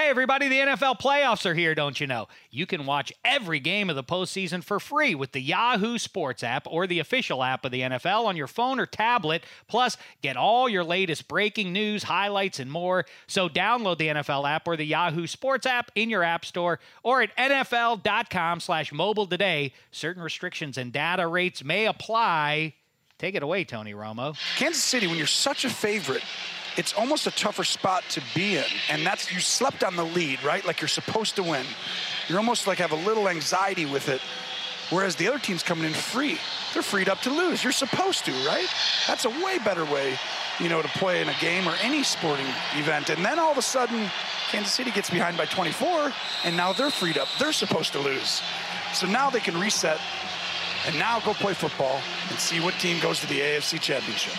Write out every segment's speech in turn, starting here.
everybody, the NFL playoffs are here, don't you know? You can watch every game of the postseason for free with the Yahoo Sports app or the official app of the NFL on your phone or tablet. Plus, get all your latest breaking news, highlights, and more. So download the NFL app or the Yahoo Sports app in your app store or at NFL.com/mobile today. Certain restrictions and data rates may apply. Take it away, Tony Romo. Kansas City, when you're such a favorite, it's almost a tougher spot to be in. And that's, you slept on the lead, right? Like you're supposed to win. You're almost like have a little anxiety with it. Whereas the other team's coming in free. They're freed up to lose. You're supposed to, right? That's a way better way, to play in a game or any sporting event. And then all of a sudden, Kansas City gets behind by 24, and now they're freed up. They're supposed to lose. So now they can reset and now go play football and see what team goes to the AFC Championship.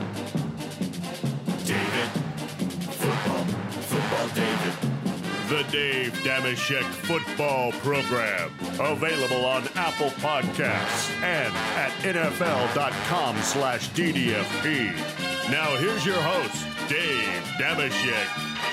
David. Football David. The Dave Dameshek Football Program. Available on Apple Podcasts and at NFL.com/DDFP. Now here's your host, Dave Dameshek.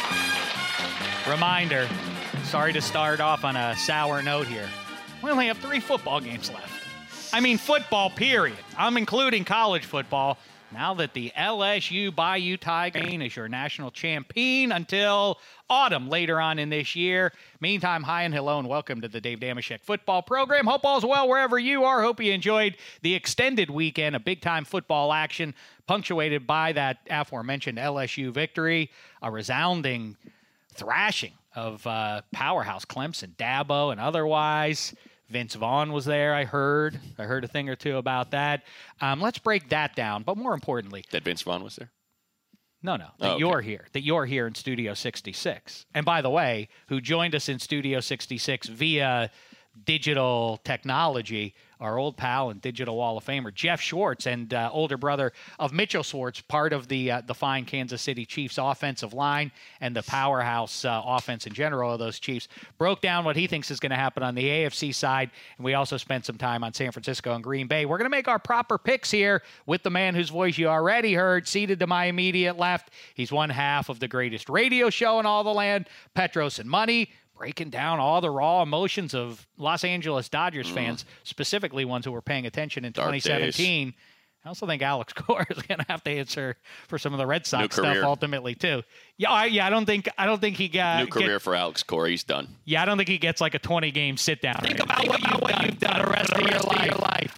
Reminder, sorry to start off on a sour note here. We only have 3 football games left. I mean, football, period. I'm including college football. Now that the LSU Bayou Tigers is your national champion until autumn later on in this year. Meantime, hi and hello and welcome to the Dave Dameshek Football Program. Hope all's well wherever you are. Hope you enjoyed the extended weekend of big-time football action punctuated by that aforementioned LSU victory, a resounding thrashing of powerhouse Clemson, Dabo, and otherwise. Vince Vaughn was there, I heard. I heard a thing or two about that. Let's break that down. But more importantly... That Vince Vaughn was there? No. You're here. That you're here in Studio 66. And by the way, who joined us in Studio 66 via digital technology, our old pal and Digital Wall of Famer, Jeff Schwartz, and older brother of Mitchell Schwartz, part of the fine Kansas City Chiefs offensive line and the powerhouse offense in general of those Chiefs, broke down what he thinks is going to happen on the AFC side, and we also spent some time on San Francisco and Green Bay. We're going to make our proper picks here with the man whose voice you already heard, seated to my immediate left. He's one half of the greatest radio show in all the land, Petros and Money, breaking down all the raw emotions of Los Angeles Dodgers fans, specifically ones who were paying attention in 2017. I also think Alex Cora is going to have to answer for some of the Red Sox stuff ultimately too. I don't think he got new career for Alex Cora. He's done. Yeah, I don't think he gets like a 20-game sit down. Think about what you've done the rest of your life.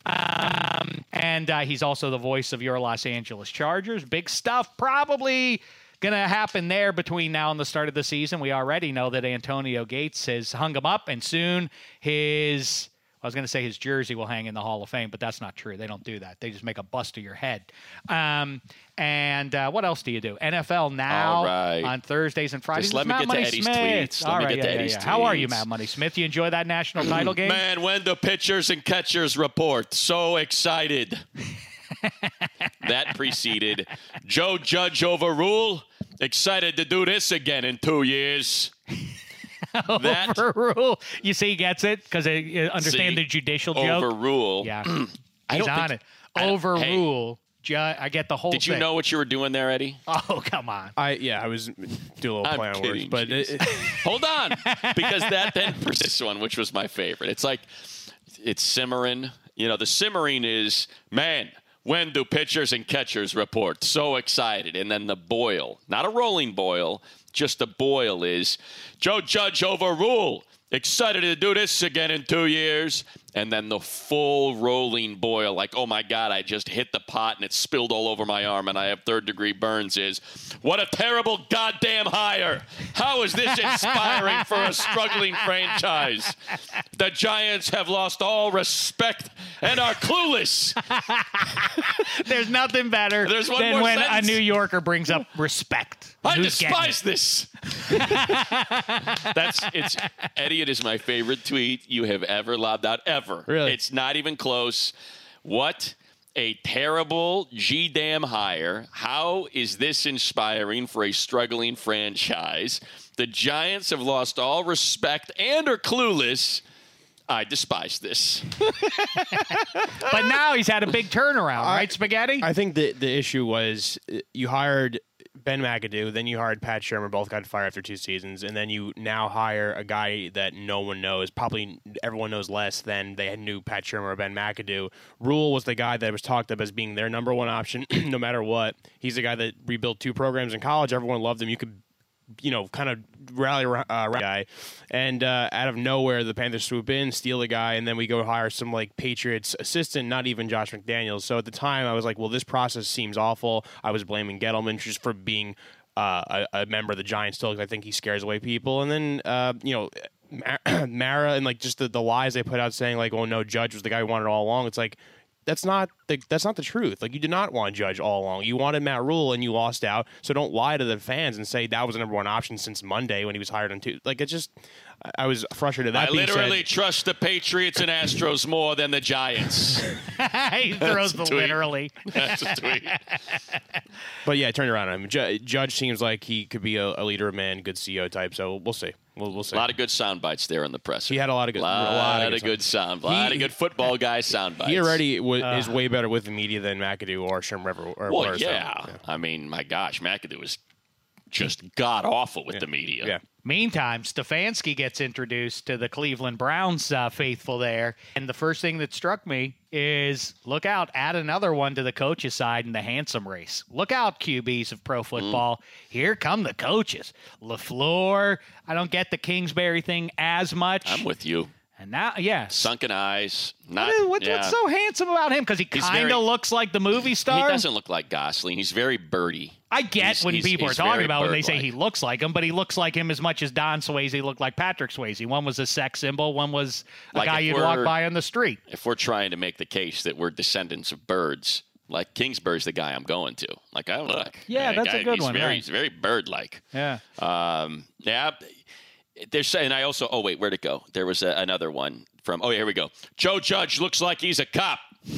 And he's also the voice of your Los Angeles Chargers. Big stuff, probably going to happen there between now and the start of the season. We already know that Antonio Gates has hung him up, and soon his jersey will hang in the Hall of Fame, but that's not true. They don't do that. They just make a bust of your head. And what else do you do? NFL Now on Thursdays and Fridays. Just let me get to Eddie's tweets. Let me get to Eddie's tweets. How are you, Matt Money Smith? You enjoy that national title game? Man, when the pitchers and catchers report, so excited. That preceded Joe Judge overrule. Excited to do this again in 2 years. Overrule. You see, he gets it because I understand the judicial joke. Overrule. Yeah, he's on it. Overrule. I get the whole thing. Did you know what you were doing there, Eddie? Oh, come on. I was doing a little play on words, but hold on, because that then persists one, which was my favorite. It's like it's simmering. The simmering is, man, when do pitchers and catchers report? So excited. And then the boil, not a rolling boil, just a boil is, Joe Judge overrule. Excited to do this again in 2 years. And then the full rolling boil, like, oh, my God, I just hit the pot and it spilled all over my arm and I have third-degree burns is, what a terrible goddamn hire. How is this inspiring for a struggling franchise? The Giants have lost all respect and are clueless. There's nothing better than when a New Yorker brings up respect. I despise this. Eddie, it is my favorite tweet you have ever lobbed out, ever. Really? It's not even close. What a terrible G-damn hire. How is this inspiring for a struggling franchise? The Giants have lost all respect and are clueless. I despise this. But now he's had a big turnaround, right, Spaghetti? I think the issue was you hired Ben McAdoo, then you hired Pat Shermer, both got fired after 2 seasons, and then you now hire a guy that no one knows, probably everyone knows less than they knew Pat Shermer or Ben McAdoo. Rule was the guy that was talked up as being their number one option no matter what. He's the guy that rebuilt 2 programs in college. Everyone loved him. You could kind of rally around guy. And out of nowhere, the Panthers swoop in, steal the guy, and then we go hire some, Patriots assistant, not even Josh McDaniels. So at the time, I was like, well, this process seems awful. I was blaming Gettleman just for being a member of the Giants still, because I think he scares away people. And then, Mara and, just the lies they put out saying, oh, no, Judge was the guy who wanted it all along. It's like, that's not the truth. You did not want Judge all along. You wanted Matt Rule, and you lost out. So don't lie to the fans and say that was the number one option since Monday when he was hired on Tuesday. It's just, I was frustrated. That I literally trust the Patriots and Astros more than the Giants. He throws the literally. That's a tweet. But yeah, it turned around on him. Judge seems like he could be a leader of men, good CEO type. So we'll see. We'll see. A lot of good sound bites there in the press. He had a lot of good sound. A lot of good football guy sound bites. He already is way better with the media than McAdoo or Shermer. Well, yeah. I mean, my gosh, McAdoo was just god-awful with the media. Yeah. Meantime, Stefanski gets introduced to the Cleveland Browns faithful there. And the first thing that struck me is, look out, add another one to the coaches' side in the handsome race. Look out, QBs of pro football. Here come the coaches. LaFleur, I don't get the Kingsbury thing as much. I'm with you. And now, yeah. Sunken eyes. What's so handsome about him? Because he kind of looks like the movie star. He doesn't look like Gosling. He's very birdy. I get when people are talking about when they say he looks like him, but he looks like him as much as Don Swayze looked like Patrick Swayze. One was a sex symbol. One was a guy you'd walk by on the street. If we're trying to make the case that we're descendants of birds, Kingsbury's the guy I'm going to. Yeah, that's a good one. He's very bird-like. Yeah. Yeah. They're saying I also. Oh wait, where'd it go? There was another one from. Oh, here we go. Joe Judge looks like he's a cop.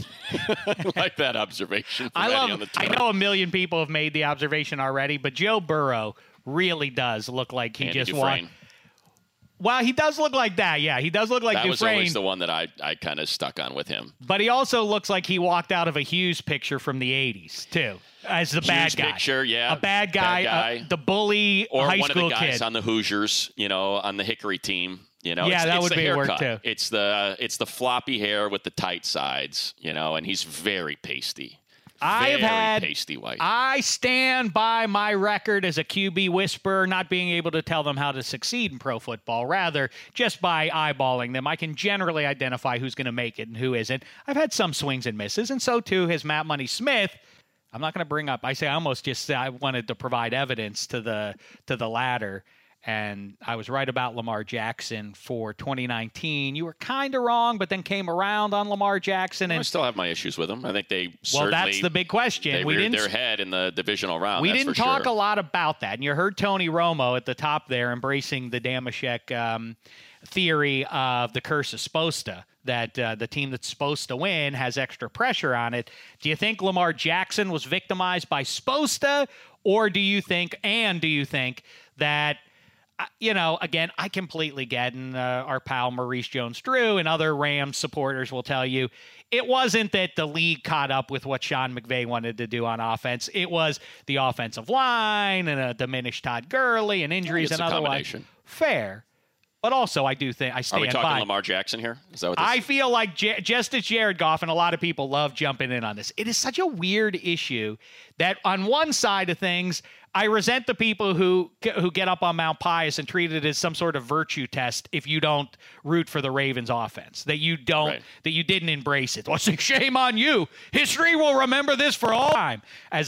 I like that observation. I know a million people have made the observation already, but Joe Burrow really does look like he just walked. Well, he does look like that. Yeah, he does look like Dufresne. That was always the one that I kind of stuck on with him. But he also looks like he walked out of a Hughes picture from the 80s, too, as the bad guy. Picture, yeah. A bad guy. The bully or high school kid. Or one of the guys on the Hoosiers, on the Hickory team. Yeah, that would be a work, too. It's the floppy hair with the tight sides, and he's very pasty. Pasty white. I stand by my record as a QB whisperer, not being able to tell them how to succeed in pro football. Rather, just by eyeballing them, I can generally identify who's going to make it and who isn't. I've had some swings and misses, and so too has Matt Money Smith. I'm not going to bring up. I wanted to provide evidence to the latter. And I was right about Lamar Jackson for 2019. You were kind of wrong, but then came around on Lamar Jackson. And I still have my issues with him. I think well, that's the big question. They reared their head in the divisional round. We didn't talk a lot about that. And you heard Tony Romo at the top there embracing the Damashek theory of the curse of Sposta, that the team that's supposed to win has extra pressure on it. Do you think Lamar Jackson was victimized by Sposta, or do you think that again, I completely get, and our pal Maurice Jones-Drew and other Rams supporters will tell you, it wasn't that the league caught up with what Sean McVay wanted to do on offense. It was the offensive line and a diminished Todd Gurley and injuries and otherwise. Fair. But also, I do think I stand by. Are we talking Lamar Jackson here? Is that what this I feel like just as Jared Goff, and a lot of people love jumping in on this, it is such a weird issue that on one side of things, I resent the people who get up on Mount Pius and treat it as some sort of virtue test if you don't root for the Ravens offense, that you didn't embrace it. Well, shame on you. History will remember this for all time. As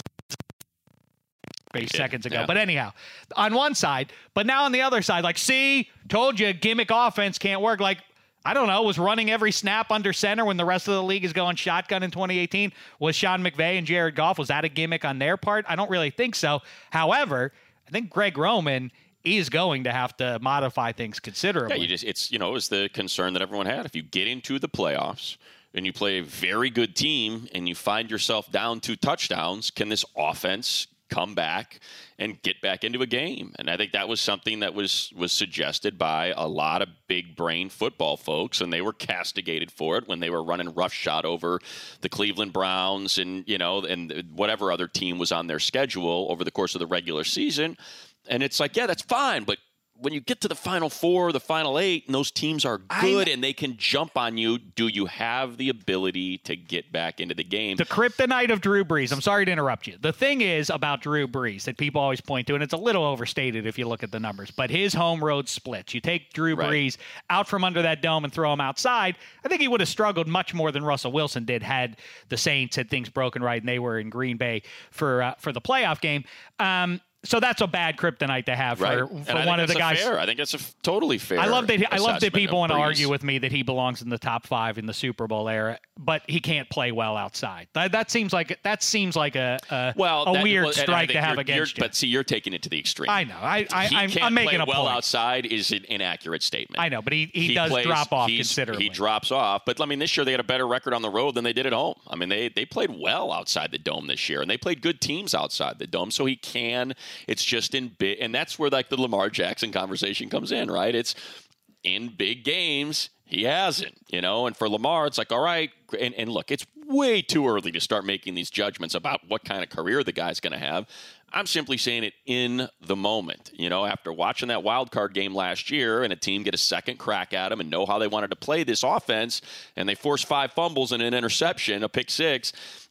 seconds ago. Yeah. But anyhow, on one side, but now on the other side, see, told you gimmick offense can't work. I don't know, was running every snap under center when the rest of the league is going shotgun in 2018. Was Sean McVay and Jared Goff, was that a gimmick on their part? I don't really think so. However, I think Greg Roman is going to have to modify things considerably. Yeah, it was the concern that everyone had. If you get into the playoffs and you play a very good team and you find yourself down 2 touchdowns, can this offense come back and get back into a game. And I think that was something that was suggested by a lot of big brain football folks, and they were castigated for it when they were running roughshod over the Cleveland Browns and, and whatever other team was on their schedule over the course of the regular season. And it's like, yeah, that's fine, but when you get to the Final Four, the Final Eight, and those teams are good and they can jump on you, do you have the ability to get back into the game? The kryptonite of Drew Brees. I'm sorry to interrupt you. The thing is about Drew Brees that people always point to, and it's a little overstated if you look at the numbers, but his home road splits. You take Drew Brees out from under that dome and throw him outside, I think he would have struggled much more than Russell Wilson did had the Saints had things broken right and they were in Green Bay for the playoff game. So that's a bad kryptonite to have for one of the guys. I think that's a totally fair. I love that people want to argue with me that he belongs in the top 5 in the Super Bowl era, but he can't play well outside. That seems like a weird strike to have against you. But see, you're taking it to the extreme. I know. I'm making a point. Well outside is an inaccurate statement. I know, but he does drop off considerably. He drops off, but I mean, this year they had a better record on the road than they did at home. I mean, they played well outside the dome this year, and they played good teams outside the dome. So he can. It's just in big, and that's where like the Lamar Jackson conversation comes in, right? It's in big games. He hasn't, and for Lamar, it's like, all right. And look, it's way too early to start making these judgments about what kind of career the guy's going to have. I'm simply saying it in the moment, after watching that wild card game last year and a team get a second crack at him and know how they wanted to play this offense, and they forced 5 fumbles and an interception, a pick 6.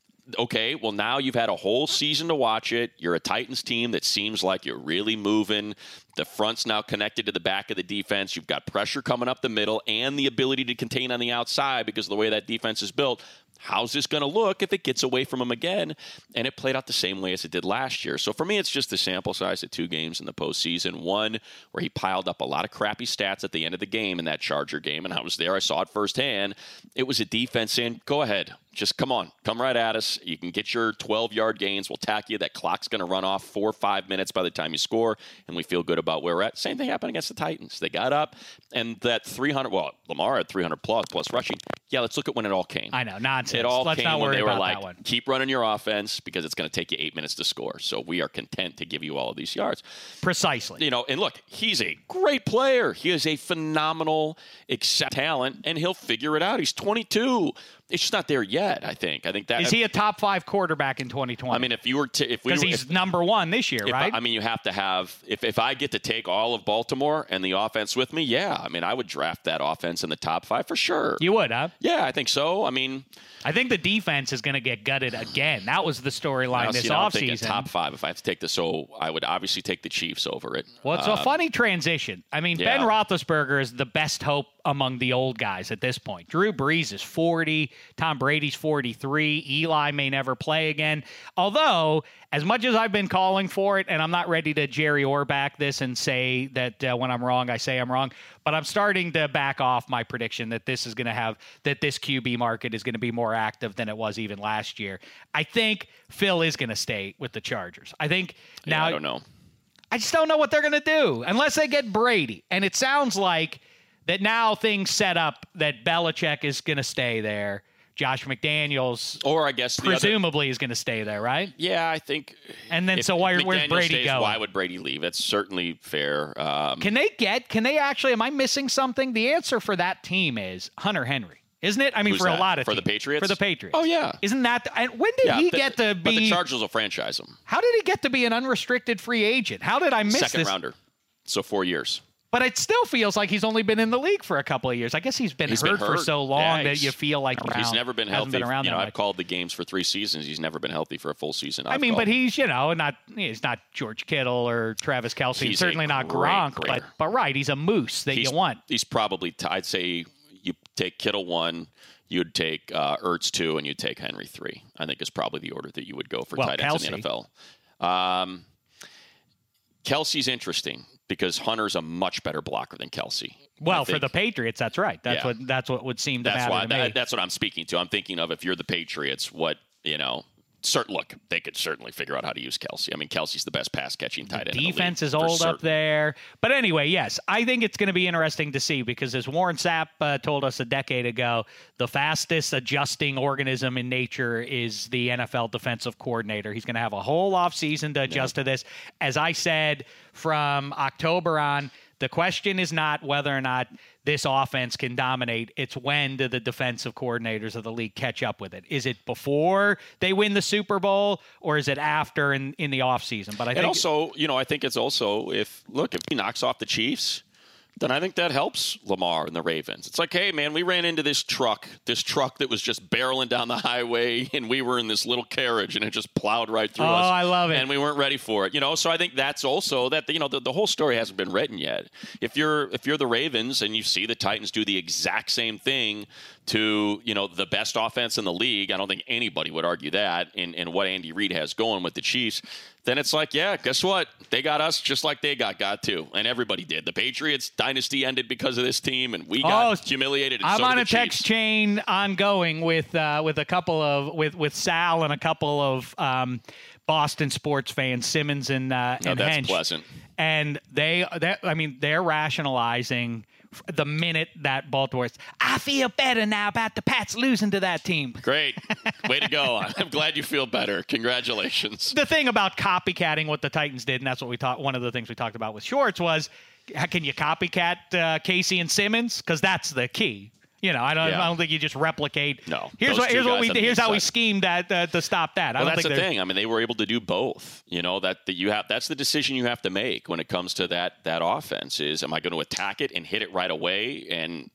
Okay, well, now you've had a whole season to watch it. You're a Titans team that seems like you're really moving. The front's now connected to the back of the defense. You've got pressure coming up the middle and the ability to contain on the outside because of the way that defense is built. How's this going to look if it gets away from him again? And it played out the same way as it did last year. So for me, it's just the sample size of 2 games in the postseason. One where he piled up a lot of crappy stats at the end of the game in that Charger game, and I was there. I saw it firsthand. It was a defense saying, go ahead. Just come on. Come right at us. You can get your 12-yard gains. We'll tack you. That clock's going to run off 4 or 5 minutes by the time you score, and we feel good about where we're at. Same thing happened against the Titans. They got up, and that 300, Lamar had 300 plus rushing. Yeah, let's look at when it all came. I know, nonsense. It all let's came not when worry they were about like, that one. keep running your offense because it's going to take you 8 minutes to score. So we are content to give you all of these yards. Precisely. And look, he's a great player. He is a phenomenal talent, and he'll figure it out. He's 22. It's just not there yet, I think. Is he a top 5 quarterback in 2020? I mean, because he's number 1 this year, right? You have to have if I get to take all of Baltimore and the offense with me, yeah. I mean, I would draft that offense in the top 5 for sure. You would, huh? Yeah, I think so. I mean, I think the defense is going to get gutted again. That was the storyline this offseason. Top 5. If I have to take I would obviously take the Chiefs over it. Well, it's a funny transition. I mean, Ben Roethlisberger is the best hope among the old guys at this point. Drew Brees is 40. Tom Brady's 43. Eli may never play again. Although, as much as I've been calling for it, and I'm not ready to Jerry Orbach this and say that when I'm wrong, I say I'm wrong, but I'm starting to back off my prediction that this QB market is going to be more active than it was even last year. I think Phil is going to stay with the Chargers. I think now. I don't know. I just don't know what they're going to do unless they get Brady. And it sounds like that now things set up that Belichick is going to stay there. Josh McDaniels, or I guess presumably is going to stay there, right? Yeah, I think. And then where's Brady go? Why would Brady leave? That's certainly fair. Can they actually? Am I missing something? The answer for that team is Hunter Henry, isn't it? I mean, for a lot of teams. The Patriots. For the Patriots. Oh yeah. Isn't that? And when did he get to be? But the Chargers will franchise him. How did he get to be an unrestricted free agent? How did I miss this? Second rounder. So 4 years. But it still feels like he's only been in the league for a couple of years. I guess he's been hurt for so long that you feel like he's never been healthy. Been around I've called the games for 3 seasons. He's never been healthy for a full season. But he's he's not George Kittle or Travis Kelce. He's certainly not Gronk. But right, he's a moose that you want. He's probably I'd say you take Kittle 1. You'd take Ertz 2, and you'd take Henry 3. I think is probably the order that you would go for tight ends in the NFL. Kelce's interesting because Hunter's a much better blocker than Kelce. Well, for the Patriots, that's right. That's what would seem to matter to me. That's what I'm speaking to. I'm thinking of if you're the Patriots, what look, they could certainly figure out how to use Kelce. I mean, Kelce's the best pass-catching tight end in the league. Defense is old up there. But anyway, yes, I think it's going to be interesting to see because as Warren Sapp told us a decade ago, the fastest adjusting organism in nature is the NFL defensive coordinator. He's going to have a whole offseason to adjust to this. As I said, from October on, the question is not whether or not this offense can dominate. It's when do the defensive coordinators of the league catch up with it? Is it before they win the Super Bowl or is it after in the offseason? But I think also, I think it's also if he knocks off the Chiefs, then I think that helps Lamar and the Ravens. It's like, hey, man, we ran into this truck that was just barreling down the highway, and we were in this little carriage, and it just plowed right through us. Oh, I love it. And we weren't ready for it. So I think that's also that, the whole story hasn't been written yet. If you're the Ravens and you see the Titans do the exact same thing to, the best offense in the league, I don't think anybody would argue that in what Andy Reid has going with the Chiefs, then it's like, yeah, guess what? They got us just like they got too. And everybody did. The Patriots dynasty ended because of this team, and we got humiliated. And I'm so on a Chiefs. text chain ongoing with a couple of with Sal and a couple of Boston sports fans, Simmons and that's Hench. Pleasant. And they're rationalizing the minute that Baltimore's, I feel better now about the Pats losing to that team. Great. Way to go. I'm glad you feel better. Congratulations. The thing about copycatting what the Titans did, and that's what one of the things we talked about with Shorts was, can you copycat Casey and Simmons? Because that's the key. I don't think you just replicate. No. Here's how we schemed to stop that. Well, that's the thing. I mean, they were able to do both. That's the decision you have to make when it comes to that offense. Is am I going to attack it and hit it right away and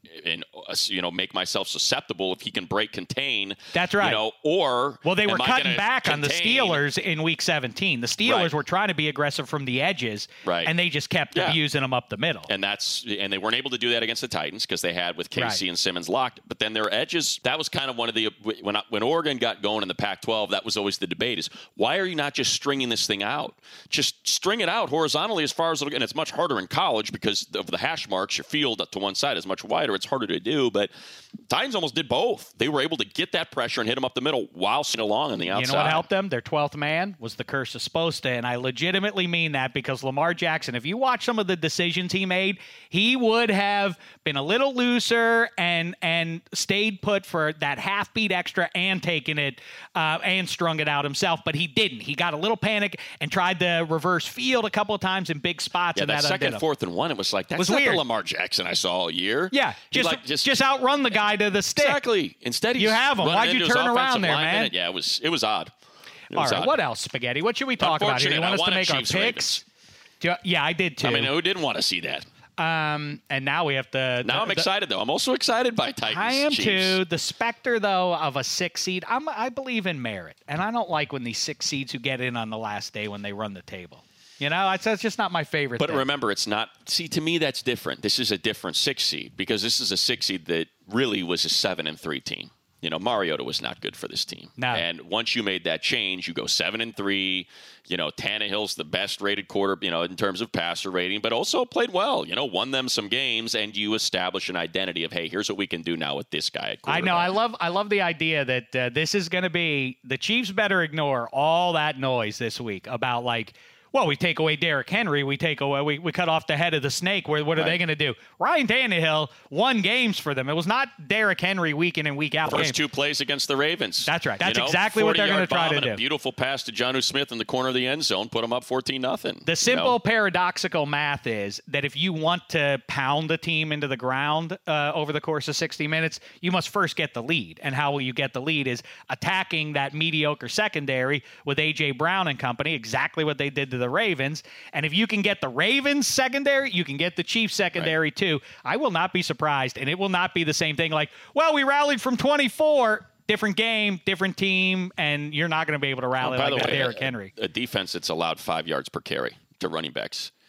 make myself susceptible if he can contain? That's right. Or they were cutting back on the Steelers in Week 17. The Steelers were trying to be aggressive from the edges, and they just kept abusing them up the middle. And they weren't able to do that against the Titans because they had with Casey and Simmons locked, but then their edges, that was kind of one of the, when Oregon got going in the Pac-12, that was always the debate is, why are you not just stringing this thing out? Just string it out horizontally as far as, and it's much harder in college because of the hash marks, your field to one side is much wider, it's harder to do, but Titans almost did both. They were able to get that pressure and hit them up the middle while sitting along on the outside. You know what helped them? Their 12th man was the curse of Sposta, and I legitimately mean that because Lamar Jackson, if you watch some of the decisions he made, he would have been a little looser and stayed put for that half beat extra and taken it and strung it out himself, but he didn't. He got a little panic and tried to reverse field a couple of times in big spots. Yeah, and that second, 4th and 1, it was like, that's not the Lamar Jackson I saw all year. Yeah, just outrun the guy to the stick. Exactly. Instead, you have him. Why'd you turn around there, man? Yeah, it was odd. All right, what else, Spaghetti? What should we talk about here? You want us to make our picks? Yeah, I did too. I mean, who didn't want to see that? And now we have to. Now I'm excited, though. I'm also excited by Titans. I am Chiefs. too. The specter, though, of a 6 seed, I believe in merit. And I don't like when these 6 seeds who get in on the last day when they run the table. That's just not my favorite But thing. remember, it's not. See, to me, that's different. This is a different 6 seed because this is a 6 seed that really was a 7-3 team. Mariota was not good for this team. No. And once you made that change, you go 7-3. Tannehill's the best rated quarter, in terms of passer rating, but also played well. Won them some games, and you establish an identity of, hey, here's what we can do now with this guy at quarterback. I know. I love the idea that this is going to be the Chiefs better ignore all that noise this week about we take away Derrick Henry. We cut off the head of the snake. What are they going to do? Ryan Tannehill won games for them. It was not Derrick Henry week in and week out. First 2 plays against the Ravens. That's right. That's exactly what they're going to try to do. A beautiful pass to Jonnu Smith in the corner of the end zone, put them up 14-0. The simple paradoxical math is that if you want to pound a team into the ground over the course of 60 minutes, you must first get the lead. And how will you get the lead is attacking that mediocre secondary with A.J. Brown and company, exactly what they did to the Ravens. And if you can get the Ravens secondary, you can get the Chiefs secondary too. I will not be surprised, and it will not be the same thing we rallied from 24. Different game, different team, and you're not going to be able to rally like Derrick Henry. A defense that's allowed 5 yards per carry to running backs.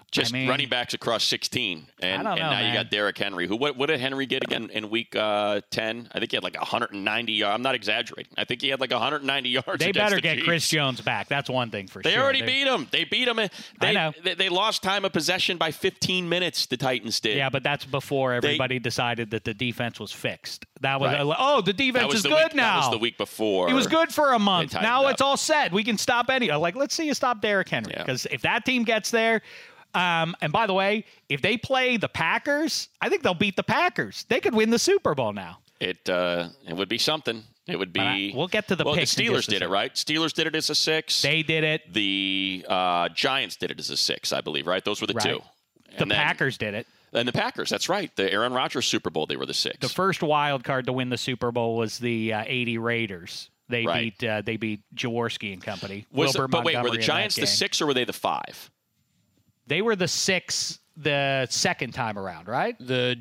Just running backs across 16, and I don't know, now you man. got Derrick Henry. What did Henry get again in week 10? I think he had like 190 yards. I'm not exaggerating. I think he had like 190 yards. They against better the get Chiefs. Chris Jones back. That's one thing for They sure. already beat him. They beat him. I know. They lost time of possession by 15 minutes. The Titans did. Yeah, but that's before everybody decided that the defense was fixed. That was Right. the defense is good week, now. That was the week before. He was good for a month. tightened Now up. it's all set. We can stop let's see you stop Derrick Henry, Yeah. because if that team gets there. And by the way, if they play the Packers, I think they'll beat the Packers. They could win the Super Bowl now. It would be something. It would be. We'll get to the Well, the picks in Steelers just a did it, second. right? Steelers did it as a 6. They did it. The Giants did it as a 6, I believe, right? Those were the Right. 2. The Packers did it. And the Packers, that's right. The Aaron Rodgers Super Bowl, they were the 6. The first wild card to win the Super Bowl was the 80 Raiders. They Right. beat Jaworski and company. But wait, were Montgomery the in Giants that the game. 6 or were they the 5? They were the 6 the second time around, right? The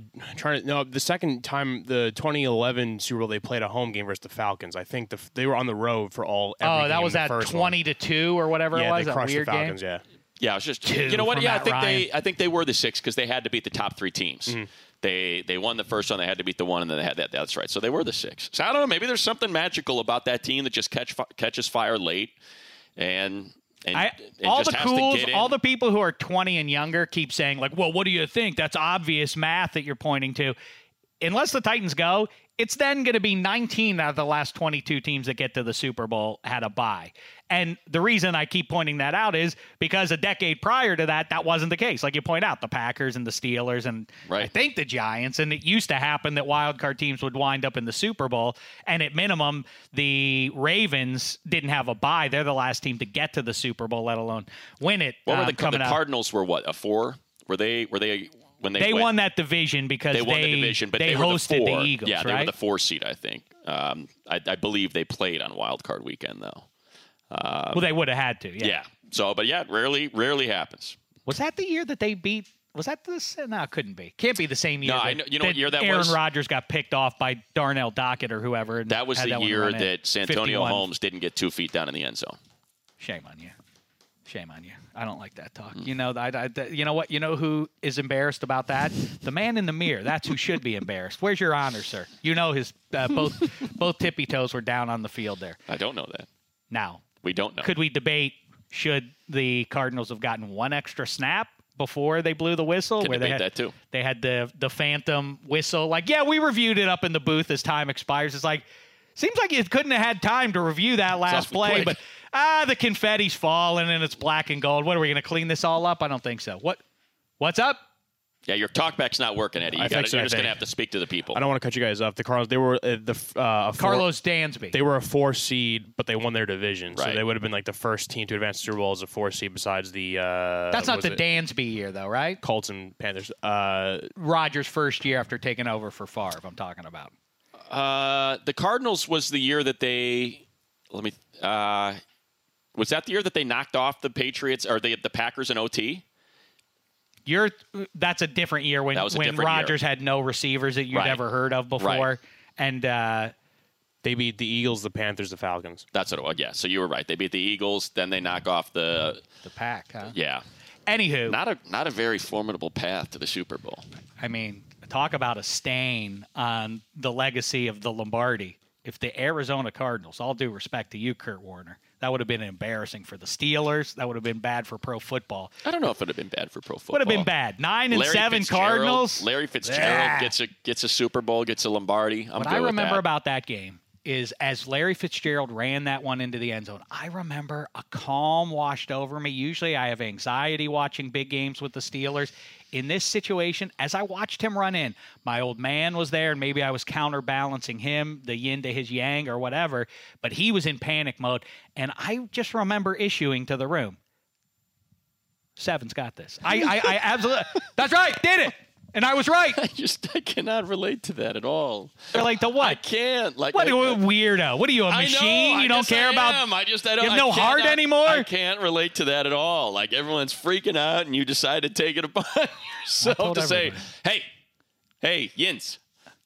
second time, the 2011 Super Bowl, they played a home game versus the Falcons. I think they were on the road for every That game was in that the first one. 20-2 or whatever Yeah, it was. they That crushed the weird Falcons. game. Yeah. Yeah, it was just 2 you know what? for Yeah, Matt Ryan. I think they were the 6 because they had to beat the top 3 teams. Mm-hmm. They won the first one, they had to beat the one, and then they had that. That's right. So they were the 6. So I don't know. Maybe there's something magical about that team that just catches fire late, and all just the has to cools, get in. all the people who are 20 and younger keep saying, like, well, what do you think? That's obvious math that you're pointing to. Unless the Titans go, it's then going to be 19 out of the last 22 teams that get to the Super Bowl had a bye. And the reason I keep pointing that out is because a decade prior to that, that wasn't the case. Like you point out, the Packers and the Steelers and Right. I think the Giants. And it used to happen that wildcard teams would wind up in the Super Bowl. And at minimum, the Ravens didn't have a bye. They're the last team to get to the Super Bowl, let alone win it. What were the coming up. Cardinals? Were what, a 4? Were they when They went, won that division because They won the division, but they were hosted the 4. the Eagles, yeah, they right? were the 4 seed, I think. I believe they played on Wild Card Weekend though. Well, they would have had to. Yeah. So, but yeah, rarely happens. Was that the year that they beat? Was that this? No, it couldn't be. Can't be the same year. No, that, I know- you know what year that Aaron was? Rodgers got picked off by Darnell Dockett or whoever. And That was had the one year run in. that Santonio 51. Holmes didn't get 2 feet down in the end zone. Shame on you. Shame on you. I don't like that talk. You know, you know what? You know who is embarrassed about that? The man in the mirror. That's who should be embarrassed. Where's your honor, sir? You know his both tippy toes were down on the field there. I don't know that. Now, We don't know. could we debate should the Cardinals have gotten one extra snap before they blew the whistle? Can where they debate had that too. They had the phantom whistle. Like, yeah, we reviewed it up in the booth as time expires. It's like, seems like you couldn't have had time to review that last awful play, quick. but the confetti's falling and it's black and gold. What are we going to clean this all up? I don't think so. What's up? Yeah, your talkback's not working, Eddie. You're just going to have to speak to the people. I don't want to cut you guys off. The Cardinals, they were Carlos Dansby. They were a 4 seed, but they won their division, so Right. they would have been like the first team to advance to Super Bowl as a 4 seed. Besides the That's not the was it Dansby year, though, right? Colts and Panthers. Rodgers' first year after taking over for Favre, I'm talking about. The Cardinals was the year that they. Was that the year that they knocked off the Patriots or the Packers in OT? That's a different year when That was a different Rodgers had no receivers that you'd Right. ever heard of before. Right. And They beat the Eagles, the Panthers, the Falcons. That's what it was. Yeah, so you were right. They beat the Eagles, then they knock off the. the Pack, huh? Yeah, Anywho, not a very formidable path to the Super Bowl. I mean, talk about a stain on the legacy of the Lombardi. If the Arizona Cardinals, all due respect to you, Kurt Warner, that would have been embarrassing for the Steelers. That would have been bad for pro football. I don't know if it would have been bad for pro football. Would have been bad. 9 and 7 Cardinals. Larry Fitzgerald Yeah. gets a Super Bowl, gets a Lombardi. I'm What good I with remember that. about that game is as Larry Fitzgerald ran that one into the end zone, I remember a calm washed over me. Usually I have anxiety watching big games with the Steelers. In this situation, as I watched him run in, my old man was there, and maybe I was counterbalancing him, the yin to his yang or whatever, but he was in panic mode, and I just remember issuing to the room, Seven's got this. I absolutely, that's right, did it. And I was right. I cannot relate to that at all. They're like, the what? I can't. Like, What are you, a weirdo? What are you, a I machine? know, You don't yes, care I about. am. I don't. You have no heart anymore? I can't relate to that at all. Like everyone's freaking out, and you decide to take it upon yourself told to say, everybody. "Hey, Yins,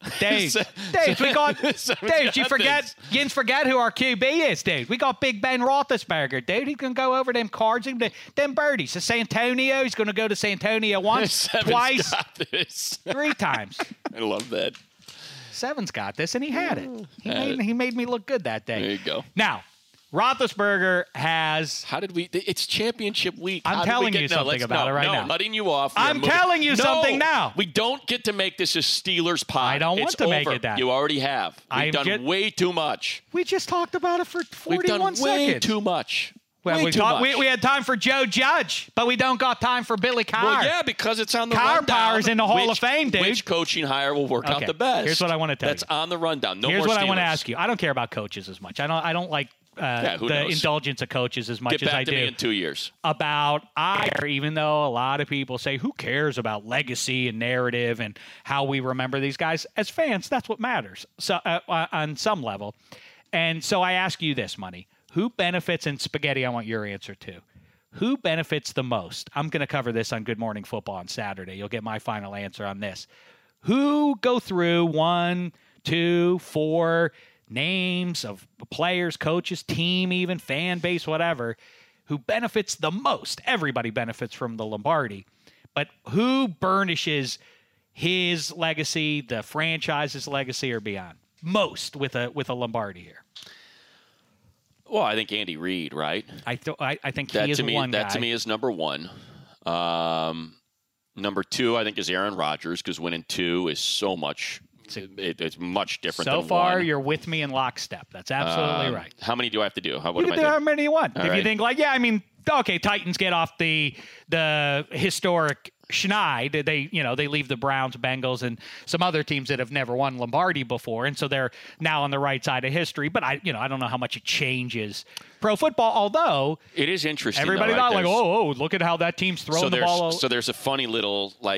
Dave, we got Dave. You forget who our QB is, dude. We got Big Ben Roethlisberger, dude. He can go over them cards and them birdies. So Santonio, he's going to go to Santonio once, twice, 3 times. I love that. Seven's got this, and he had it. He made me look good that day. There you go. Now, Roethlisberger has. How did we? It's championship week. I'm telling you something about it right now. Cutting you off. I'm telling you something now. We don't get to make this a Steelers pod. I don't want to make it that. You already have. We've done way too much. We just talked about it for 41 We've done seconds. way too much. Well, we had time for Joe Judge, but we don't got time for Billy Carr. Well, yeah, because it's on the Carr rundown. Power's in the Hall of Fame, dude. Which coaching hire will work out the best? Here's what I want to tell you. That's on the rundown. No Here's more what Steelers. I want to ask you. I don't care about coaches as much. I don't like the indulgence of coaches as much as I do. Get back to me in 2 years. Even though a lot of people say, who cares about legacy and narrative and how we remember these guys? As fans, that's what matters. So on some level. And so I ask you this, Money. Who benefits, and Spaghetti, I want your answer too. Who benefits the most? I'm going to cover this on Good Morning Football on Saturday. You'll get my final answer on this. Who go through 1, 2, 4 names of players, coaches, team, even fan base, whatever, who benefits the most? Everybody benefits from the Lombardi. But who burnishes his legacy, the franchise's legacy, or beyond? Most with a Lombardi here. Well, I think Andy Reid, right? I think he is one guy. That to me is number 1. Number 2, I think, is Aaron Rodgers, because winning 2 is so much. It's much different than 1. So far, you're with me in lockstep. That's absolutely right. How many do I have to do? You can do how many you want. All if right. you think okay, Titans get off the historic schneid. They leave the Browns, Bengals, and some other teams that have never won Lombardi before, and so they're now on the right side of history. But I don't know how much it changes pro football. Although it is interesting, everybody thought look at how that team's throwing the ball. So there's a funny little I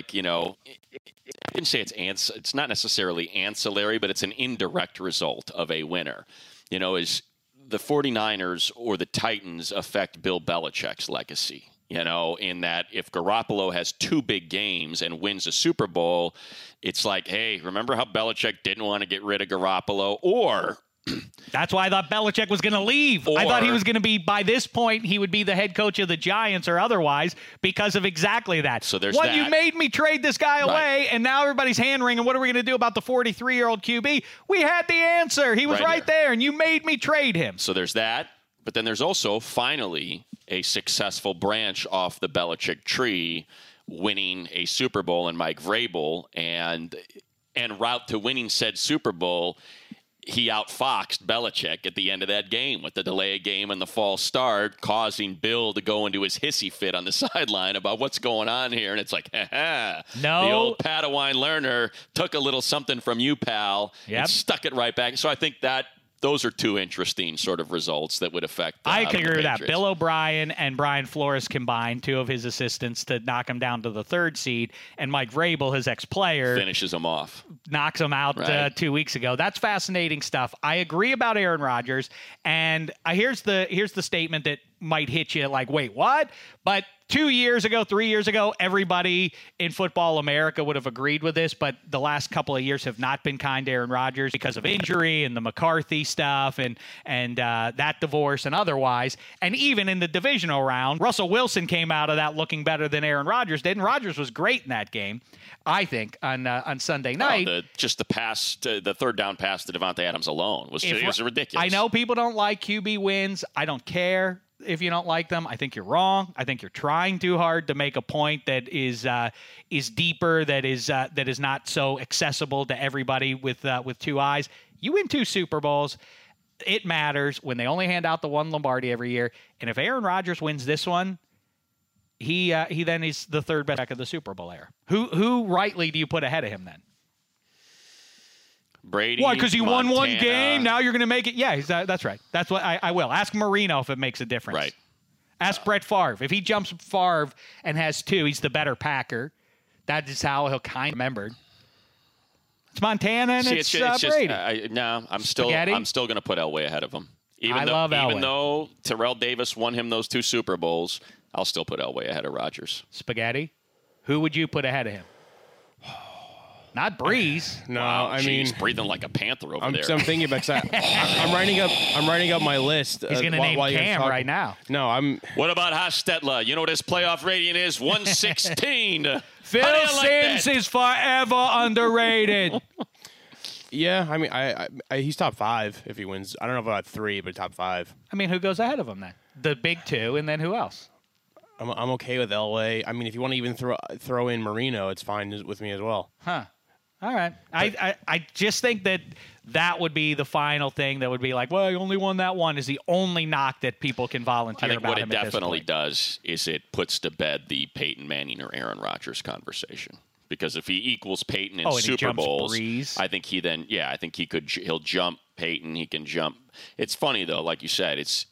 didn't say it's not necessarily ancillary, but it's an indirect result of a winner. Is the 49ers or the Titans affect Bill Belichick's legacy? In that if Garoppolo has 2 big games and wins a Super Bowl, it's like, hey, remember how Belichick didn't want to get rid of Garoppolo? Or that's why I thought Belichick was going to leave. I thought he was going to be, by this point, he would be the head coach of the Giants or otherwise because of exactly that. So there's that. You made me trade this guy away, and now everybody's hand-wringing. What are we going to do about the 43-year-old QB? We had the answer. He was right there, and you made me trade him. So there's that. But then there's also, finally, a successful branch off the Belichick tree, winning a Super Bowl in Mike Vrabel, and en route to winning said Super Bowl, he outfoxed Belichick at the end of that game with the delay game and the false start, causing Bill to go into his hissy fit on the sideline about what's going on here. And it's like, no. The old Padawan learner took a little something from you, pal, and stuck it right back. So I think that those are 2 interesting sort of results that would affect I can agree with that. Bill O'Brien and Brian Flores combined, 2 of his assistants, to knock him down to the 3rd seed, and Mike Vrabel, his ex-player, finishes him off, knocks him out 2 weeks ago. That's fascinating stuff. I agree about Aaron Rodgers, and here's the statement that might hit you like, wait, what? But 2 years ago, 3 years ago, everybody in football America would have agreed with this, but the last couple of years have not been kind to Aaron Rodgers because of injury and the McCarthy stuff and that divorce and otherwise. And even in the divisional round, Russell Wilson came out of that looking better than Aaron Rodgers did, and Rodgers was great in that game, I think, on Sunday night. The third down pass to Devontae Adams alone was ridiculous. I know people don't like QB wins. I don't care if you don't like them. I think you're wrong. I think you're trying too hard to make a point that is deeper, that is not so accessible to everybody with 2 eyes. You win 2 Super Bowls. It matters when they only hand out the 1 Lombardi every year. And if Aaron Rodgers wins this one, he then is the 3rd best back of the Super Bowl era. Who rightly do you put ahead of him then? Brady. Why? Because he won Montana. 1 game. Now you're going to make it. Yeah, that's right. That's what I will. Ask Marino if it makes a difference. Right. Ask Brett Favre. If he jumps Favre and has 2, he's the better Packer. That is how he'll kind of remembered. It's Montana and it's Brady. I'm still going to put Elway ahead of him. Even though Terrell Davis won him those 2 Super Bowls, I'll still put Elway ahead of Rodgers. Spaghetti. Who would you put ahead of him? Not Breeze. No, Wow, I he's mean, breathing like a panther over there. I'm thinking about that. I'm writing up my list. He's going to name Cam right now. No, I'm. What about Hostetler? You know what his playoff rating is? 116. Phil Simms is forever underrated. Yeah, I mean, I he's top 5 if he wins. I don't know about 3, but top 5. I mean, who goes ahead of him then? The big 2, and then who else? I'm okay with LA. I mean, if you want to even throw in Marino, it's fine with me as well. Huh. All right. I just think that would be the final thing that would be like, well, he only won that one is the only knock that people can volunteer I think about what him it at this definitely point. does is it puts to bed the Peyton Manning or Aaron Rodgers conversation. Because if he equals Peyton in and he Super jumps Bowls, Breeze. I think he'll jump Peyton. He can jump. It's funny though, like you said, it's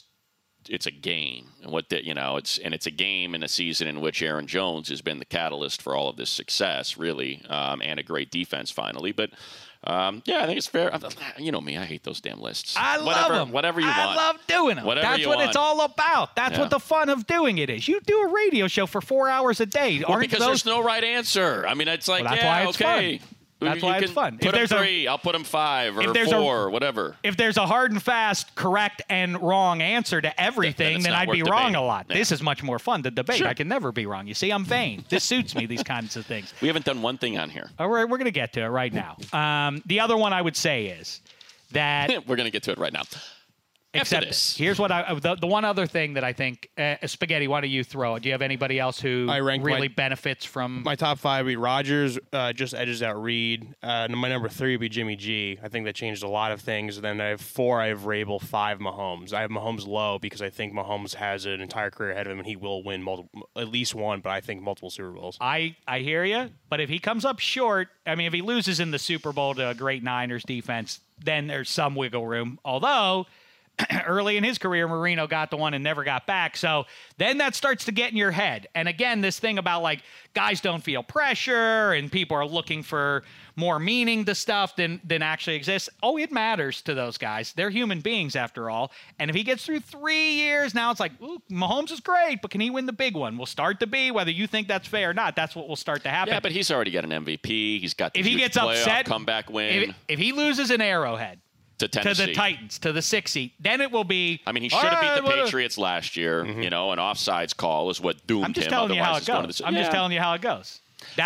a game, and it's a game in a season in which Aaron Jones has been the catalyst for all of this success, really, and a great defense finally. But I think it's fair. You know me, I hate those damn lists. I love them. Whatever you want. I love doing them. Whatever That's you what want. it's all about. That's what the fun of doing it is. You do a radio show for 4 hours a day. Well, because there's no right answer. I mean, it's like, that's why it's okay. fun. That's why it's fun. Put him 3, I'll put him 5 or 4, whatever. If there's a hard and fast, correct and wrong answer to everything, then I'd be wrong a lot. Yeah. This is much more fun to debate. Sure. I can never be wrong. You see, I'm vain. This suits me, these kinds of things. We haven't done one thing on here. All right, we're going to get to it right now. The other one I would say is that... We're going to get to it right now. Except here's what the one other thing that I think, Spaghetti, why don't you throw it? Do you have anybody else who really benefits from... My top 5 would be Rodgers, just edges out Reed. My number 3 would be Jimmy G. I think that changed a lot of things. Then I have 4, I have Vrabel, 5, Mahomes. I have Mahomes low because I think Mahomes has an entire career ahead of him and he will win at least one, but I think multiple Super Bowls. I hear you, but if he comes up short, I mean, if he loses in the Super Bowl to a great Niners defense, then there's some wiggle room. Although... early in his career, Marino got the one and never got back. So then that starts to get in your head. And again, this thing about like guys don't feel pressure and people are looking for more meaning to stuff than actually exists. Oh, it matters to those guys. They're human beings after all. And if he gets through 3 years, now it's like, ooh, Mahomes is great, but can he win the big one? We'll start to be, whether you think that's fair or not, that's what will start to happen. Yeah, but he's already got an MVP. He's got the if he gets upset, comeback win. If he loses an Arrowhead, to Tennessee. To the Titans, to the 6th seed. Then it will be... I mean, he should have beat the Patriots last year. Mm-hmm. You know, an offsides call is what doomed him. I'm just telling you how it goes. Just telling you how it goes.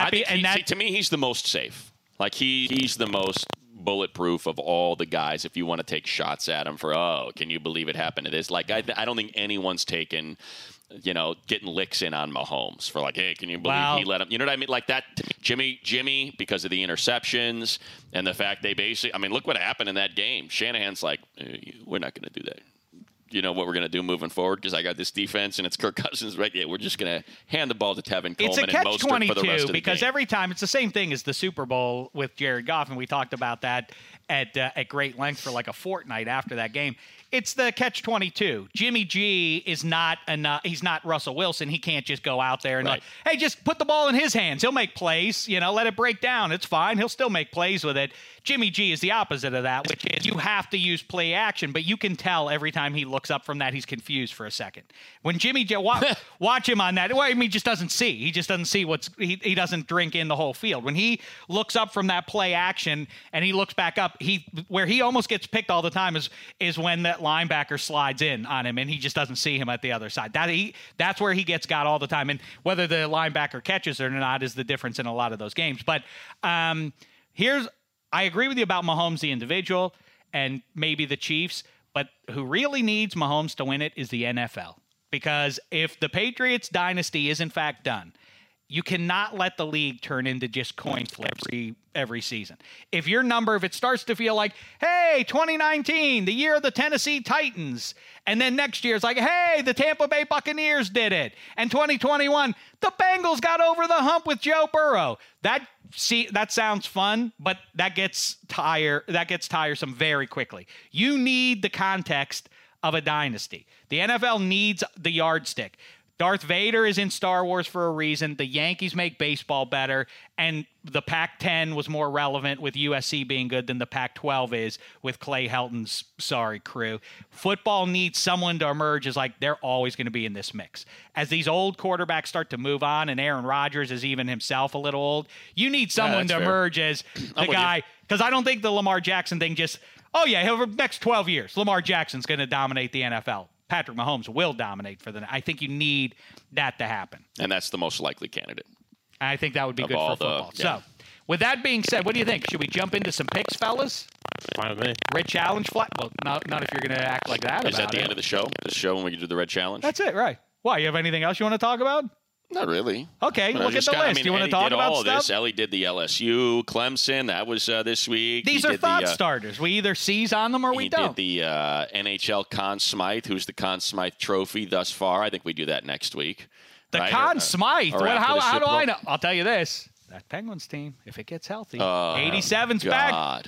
To me, he's the most safe. Like, he's the most bulletproof of all the guys if you want to take shots at him for, can you believe it happened to this? Like, I don't think anyone's taken... getting licks in on Mahomes for like, hey, can you believe he let him? You know what I mean? Like that, Jimmy, because of the interceptions and the fact they basically, I mean, look what happened in that game. Shanahan's like, we're not going to do that. You know what we're going to do moving forward? Because I got this defense and it's Kirk Cousins, right? Yeah, we're just going to hand the ball to Tevin Coleman and Mostert for the rest of the because game. Every time it's the same thing as the Super Bowl with Jared Goff, and we talked about that at great length for like a fortnight after that game. It's the catch-22. Jimmy G is not enough. He's not Russell Wilson. He can't just go out there and like, hey, just put the ball in his hands. He'll make plays. Let it break down. It's fine. He'll still make plays with it. Jimmy G is the opposite of that, which is you have to use play action, but you can tell every time he looks up from that, he's confused for a second. When Jimmy G, watch him on that. Well, I mean, he just doesn't see. He just doesn't see he doesn't drink in the whole field. When he looks up from that play action and he looks back up, where he almost gets picked all the time is when that linebacker slides in on him and he just doesn't see him at the other side. That's where he gets got all the time. And whether the linebacker catches or not is the difference in a lot of those games. But I agree with you about Mahomes, the individual, and maybe the Chiefs, but who really needs Mahomes to win it is the NFL. Because if the Patriots dynasty is in fact done, you cannot let the league turn into just coin flips every season. If it starts to feel like, hey, 2019, the year of the Tennessee Titans, and then next year it's like, hey, the Tampa Bay Buccaneers did it, and 2021, the Bengals got over the hump with Joe Burrow. That sounds fun, but that gets tiresome very quickly. You need the context of a dynasty. The NFL needs the yardstick. Darth Vader is in Star Wars for a reason. The Yankees make baseball better, and the Pac-10 was more relevant with USC being good than the Pac-12 is with Clay Helton's sorry crew. Football needs someone to emerge as like they're always going to be in this mix. As these old quarterbacks start to move on, and Aaron Rodgers is even himself a little old, you need someone to emerge as the guy. Because I don't think the Lamar Jackson thing just, over the next 12 years, Lamar Jackson's going to dominate the NFL. Patrick Mahomes will dominate I think you need that to happen. And that's the most likely candidate. I think that would be good for football. So, with that being said, what do you think? Should we jump into some picks, fellas? Fine with me. Red Challenge flag? Well, not if you're going to act like that. Is that the end of the show? The show when we do the Red Challenge? That's it, right. Why? You have anything else you want to talk about? Not really. Okay, look at the list. You want to talk about stuff? This. Ellie did the LSU, Clemson. That was this week. These are thought starters. We either seize on them or we don't. He did the NHL Conn Smythe, who's the Conn Smythe Trophy thus far. I think we do that next week. The right? Conn Smythe? How do I know? I'll tell you this. That Penguins team, if it gets healthy, 87's back.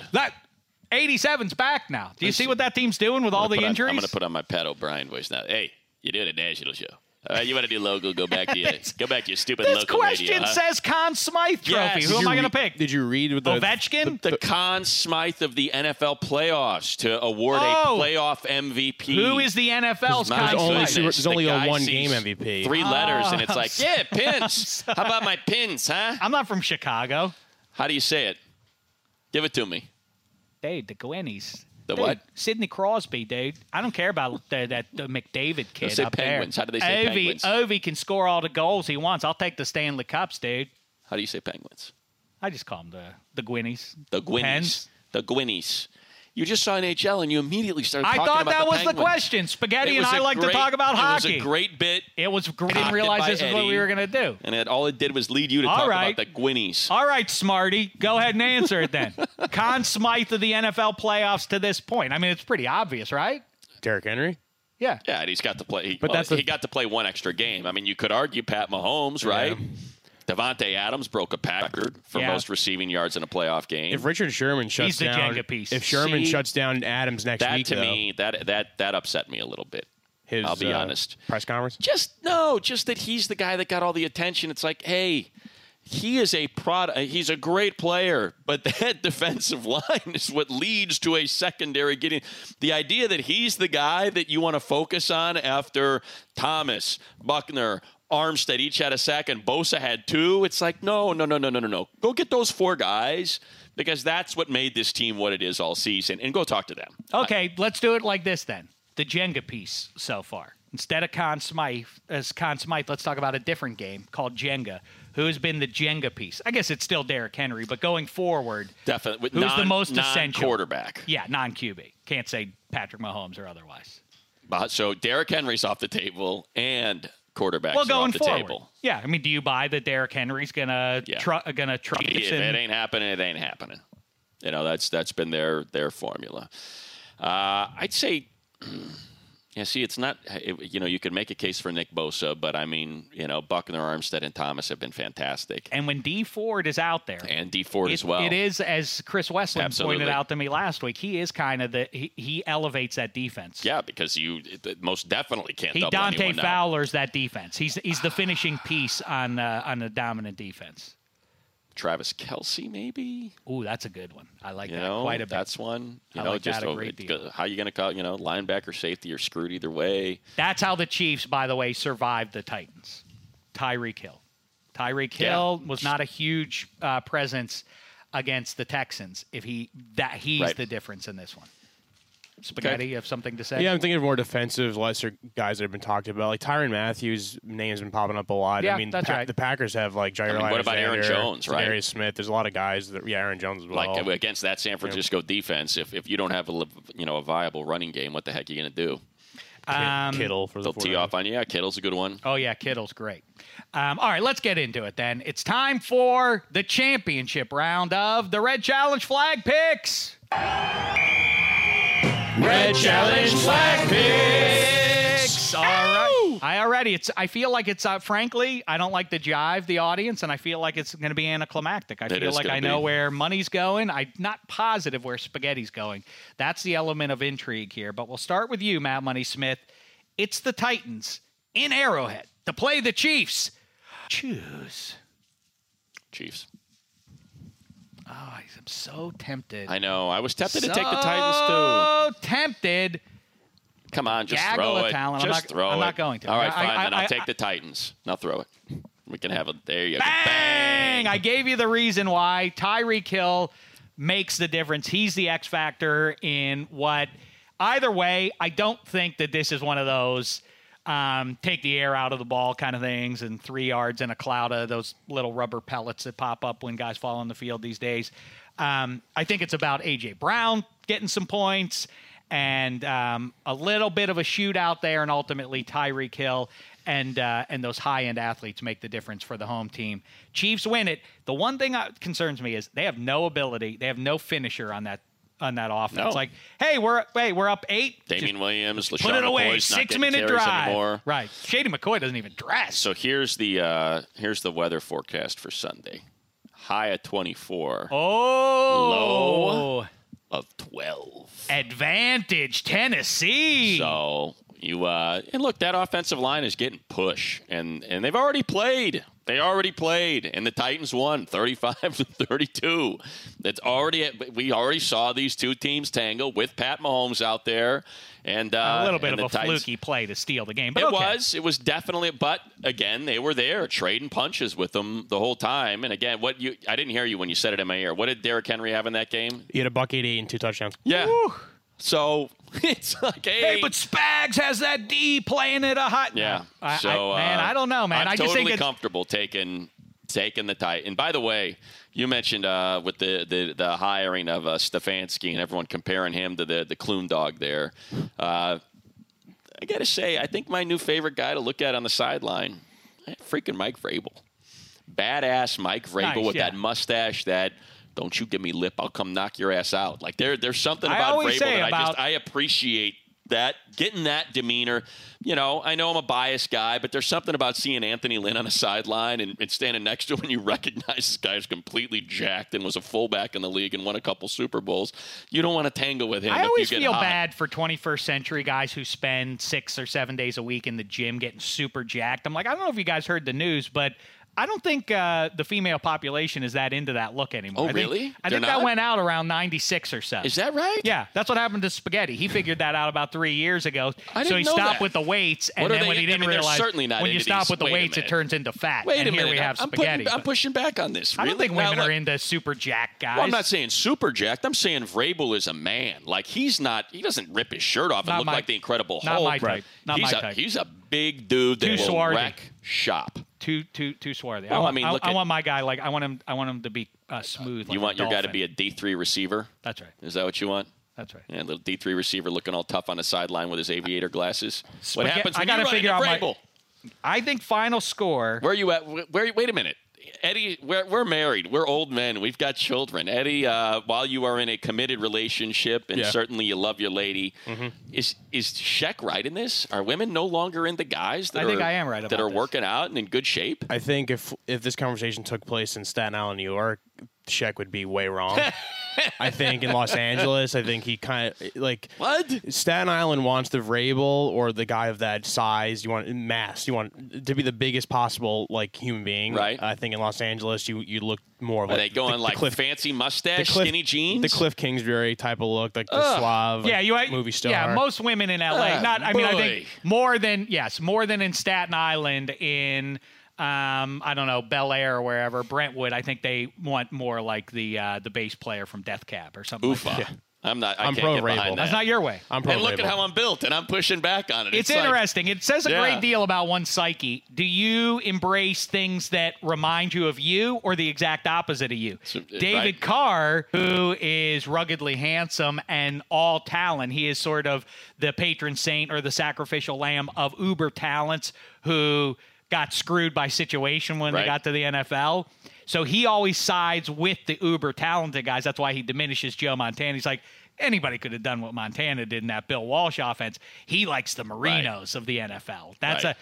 87's back now. Do you see what that team's doing with all the injuries? I'm going to put on my Pat O'Brien voice now. Hey, you're doing a national show. You want to do local? Go back to your stupid local radio. This question says Conn Smythe Trophy. Yes. Who am I going to pick? Did you read with Ovechkin? The Conn Smythe of the NFL playoffs to award a playoff MVP. Who is the NFL's Conn Smythe? There's only a one-game MVP. 3 letters, and it's like, pins. How about my pins, huh? I'm not from Chicago. How do you say it? Give it to me. Dude, the Gwinnies. The what? Sidney Crosby, dude. I don't care about the McDavid kid say up Penguins. there. How do they say Penguins? Ovi can score all the goals he wants. I'll take the Stanley Cups, dude. How do you say Penguins? I just call them the Gwinnies. The Gwinnies. Pens. The Gwinnies. You just saw NHL and you immediately started talking about the Penguins. I thought that was the question. Spaghetti and I like to talk about hockey. It was a great bit. It was great. I didn't realize this is what we were going to do. And all it did was lead you to talk about the Gwinnies. All right, Smarty. Go ahead and answer it then. Conn Smythe of the NFL playoffs to this point. I mean, it's pretty obvious, right? Derrick Henry? Yeah. Yeah, and he's got to play. He got to play one extra game. I mean, you could argue Pat Mahomes, right? Yeah. Devontae Adams broke a record for most receiving yards in a playoff game. If Richard Sherman shuts down, Jenga piece. If Sherman shuts down Adams next week, me, that upset me a little bit. I'll be honest. Press conference? Just that he's the guy that got all the attention. It's like, hey, he is a product. He's a great player, but that defensive line is what leads to a secondary getting. The idea that he's the guy that you want to focus on after Thomas, Buckner, Armstead each had a sack and Bosa had 2. It's like, no. Go get those 4 guys because that's what made this team what it is all season, and go talk to them. Okay, let's do it like this then. The Jenga piece so far. Instead of Conn Smythe, let's talk about a different game called Jenga. Who's been the Jenga piece? I guess it's still Derrick Henry, but going forward, definitely. Who's the most essential? Quarterback. Yeah, non-QB. Can't say Patrick Mahomes or otherwise. So Derrick Henry's off the table and quarterbacks going are off the forward. table. Yeah, I mean, do you buy that Derrick Henry's gonna try? If it ain't happening, it ain't happening. You know, that's been their formula. I'd say, it's not. You could make a case for Nick Bosa, but I mean, Buckner, Armstead, and Thomas have been fantastic. And when Dee Ford is out there, and Dee Ford as well, it is, as Chris Westland pointed out to me last week, he is kind of he elevates that defense. Yeah, because you most definitely can't. He double Dante now. Fowler's that defense. He's the finishing piece on the dominant defense. Travis Kelce, maybe. Ooh, that's a good one. I like that quite a bit. That's one. I like that a great deal. How you going to call? Linebacker, safety, you're screwed either way. That's how the Chiefs, by the way, survived the Titans. Tyreek Hill. Tyreek Hill was not a huge presence against the Texans. He's the difference in this one. Spaghetti, you have something to say? Yeah, I'm thinking of more defensive, lesser guys that have been talked about. Like Tyrann Mathieu's name's been popping up a lot. Yeah, I mean, that's right. The Packers have like Jair Alexander. What about Aaron Jones, right? Darius Smith. There's a lot of guys that, Aaron Jones as well. Like against that San Francisco defense, if you don't have a viable running game, what the heck are you going to do? Kittle for the they'll tee off on you. Yeah, Kittle's a good one. Oh, yeah, Kittle's great. All right, let's get into it then. It's time for the championship round of the Red Challenge Flag Picks. Red Challenge Flag Picks. All right. I feel like it's, frankly, I don't like to jive the audience, and I feel like it's going to be anticlimactic. I feel like I know where money's going. I'm not positive where spaghetti's going. That's the element of intrigue here. But we'll start with you, Matt Money Smith. It's the Titans in Arrowhead to play the Chiefs. Choose. Chiefs. Oh, I'm so tempted. I know. I was tempted to take the Titans, too. So tempted. Come on, just Gaggle throw of it. talent. Just throw it. I'm not going to. All right, fine. Then I'll take the Titans. Now throw it. We can have a. There you go. Bang! I gave you the reason why. Tyreek Hill makes the difference. He's the X factor in what. Either way, I don't think that this is one of those take the air out of the ball kind of things and 3 yards in a cloud of those little rubber pellets that pop up when guys fall on the field these days. I think it's about A.J. Brown getting some points and a little bit of a shootout there, and ultimately Tyreek Hill and those high-end athletes make the difference for the home team. Chiefs win it. The one thing that concerns me is they have no ability. They have no finisher on that offense. No. Like, hey, we're up 8. Damian Williams, LaShawn Put it away. McCoy's not getting 6-minute carries drive. anymore. Right. Shady McCoy doesn't even dress. So here's the weather forecast for Sunday. High of 24. Low of 12. Advantage Tennessee. So you and look, that offensive line is getting push, and they've already played. They already played, and the Titans won 35-32. We already saw these two teams tangle with Pat Mahomes out there, and a little bit of a Titans, fluky play to steal the game. But it was definitely. But again, they were there trading punches with them the whole time. And again, I didn't hear you when you said it in my ear. What did Derrick Henry have in that game? He had a $188 and 2 touchdowns. Yeah. Woo. So it's like, hey, but Spags has that D playing at a hot. Yeah. I don't know, man. I'm I just totally think comfortable taking the Titans. And by the way, you mentioned with the hiring of Stefanski and everyone comparing him to the Clune dog there. I got to say, I think my new favorite guy to look at on the sideline, freaking Mike Vrabel. Badass Mike Vrabel with that mustache that, don't you give me lip, I'll come knock your ass out. Like there's something about Vrabel that I appreciate that, getting that demeanor. You know, I know I'm a biased guy, but there's something about seeing Anthony Lynn on a sideline and standing next to him and you recognize this guy is completely jacked and was a fullback in the league and won a couple Super Bowls. You don't want to tangle with him. I always feel hot. bad for 21st century guys who spend 6 or 7 days a week in the gym getting super jacked. I'm like, I don't know if you guys heard the news, but I don't think the female population is that into that look anymore. Oh, really? I think that went out around 96 or so. Is that right? Yeah, that's what happened to Spaghetti. He figured that out about 3 years ago. So he stopped with the weights, and then when he didn't realize, certainly not when you stop with the weights, it turns into fat. Wait a minute. Here we have Spaghetti. I'm pushing back on this. I Really? don't think women are into super jacked guys. Well, I'm not saying super jacked. I'm saying Vrabel is a man. Like, he doesn't rip his shirt off and look like the Incredible Hulk. Not my type. Not my type. He's a big dude that will wreck shop. Too swarthy. Well, I want my guy I want him to be smooth. Like you want your guy to be a D3 receiver? That's right. Is that what you want? That's right. Yeah, a little D3 receiver looking all tough on the sideline with his aviator glasses. What happens when I gotta figure out Vrabel? I think final score. Where are you at? Wait a minute. Eddie, we're married. We're old men. We've got children. Eddie, while you are in a committed relationship and certainly you love your lady, is Shaq right in this? Are women no longer into guys that I am right about that are this. working out and in good shape? I think if this conversation took place in Staten Island, New York, Shaq would be way wrong. I think in Los Angeles, I think he kind of like what Staten Island wants the Vrabel or the guy of that size. You want mass. You want to be the biggest possible like human being. Right. I think in Los Angeles, you look more of are like they going the like Cliff, fancy mustache, skinny jeans, the Cliff Kingsbury type of look, like the suave, movie star. Yeah, most women in LA. I think more than in Staten Island in. I don't know, Bel Air or wherever, Brentwood. I think they want more like the bass player from Death Cab or something. Oofa. Like that. I'm pro get behind Vrabel. that. That's not your way. I'm pro and look Vrabel. at how I'm built, and I'm pushing back on it. It's like, interesting. It says a great deal about one's psyche. Do you embrace things that remind you of you or the exact opposite of you? David Carr, who is ruggedly handsome and all talent, he is sort of the patron saint or the sacrificial lamb of uber talents who got screwed by situation when they got to the NFL. So he always sides with the uber talented guys. That's why he diminishes Joe Montana. He's like, anybody could have done what Montana did in that Bill Walsh offense. He likes the Marinos of the NFL.